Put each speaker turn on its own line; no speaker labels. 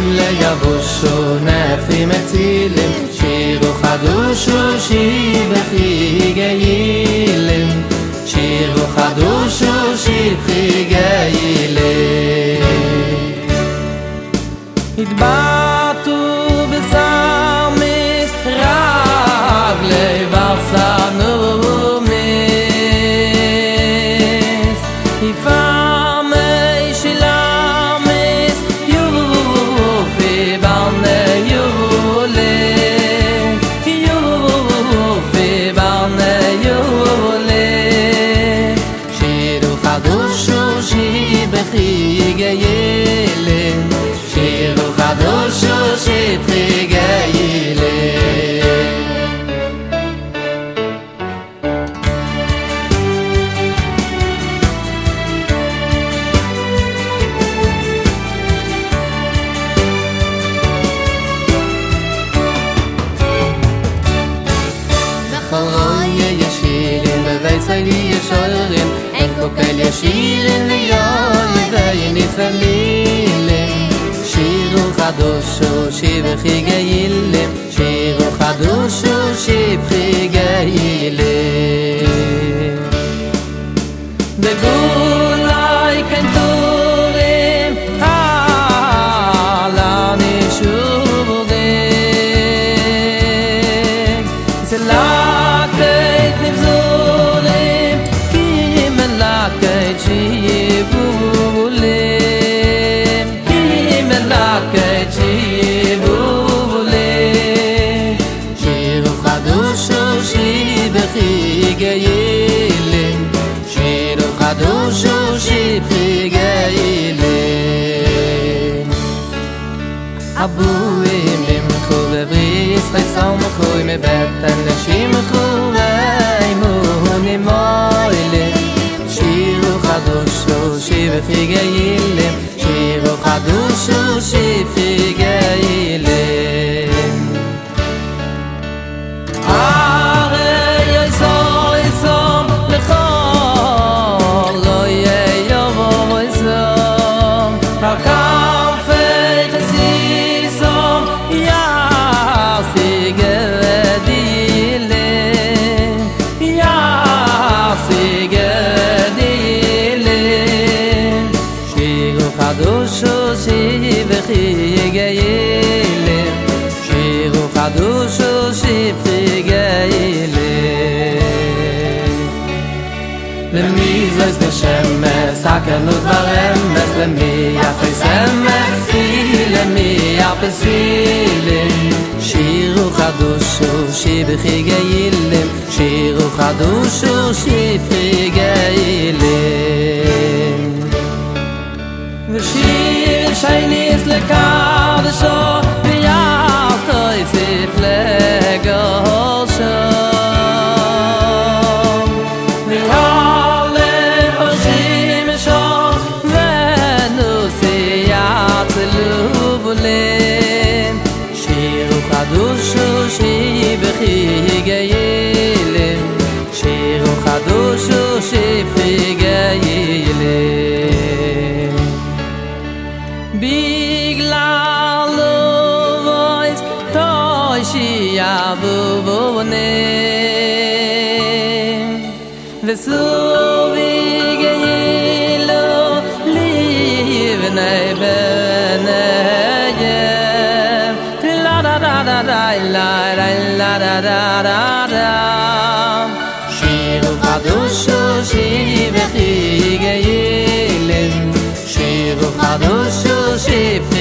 ליבושו נפחים מצילים שירו חדושו שבחי גאילים שירו חדושו שבחי גאילים התבטאו בשר מסרב לבשר נומס יפרמי שלמס יופי בנה יולה יופי בנה יולה שירו חדושו שבחי גאילים שירו חדושו שבחי גאילים ישורים אין קוקל ישירים ויוי ונפעלילים שירו חדושו שבחי גאילים שירו חדושו שבחי גאילים בגולי כנתורים על הנשורים זה לקט נבזורים Chibulem, Kimelake Chibulem, Shiru Chadushu Shibchi Geilim, Shiru Chadushu Shibchi Geilim. Abuim limchu v'vris chaysom chuy mebet anashim chuy muhunimoilim. שירו חדושו שבחי גאילים שירו חדושו שבחי גאילים הרי יסור יסור לכל לא יבוא יסור הקרפי חסיסור יעשי גדילים יעשי גדילים חדושו שבחי גאילים שירו חדושו שבחי גאילים למי זויס נשמס הקלות ברמס למי יחס אמס למי יפסילים שירו חדושו שבחי גאילים שירו חדושו שבחי גאילים ושיר שייניס לקדשו ויעתו יסיף לגולשו ויעלה חושים שו ונוסי יעצלו בולים שירו חדושו שבחי גאילים שירו חדושו שבחי גאילים בגלל לובויס תוישי אבובונים וסובי גאילו לבני בניהם לה דה דה דה דה לה לה דה דה דה דה שירו חדושו שבחי גאילים שירו חדושו שבחי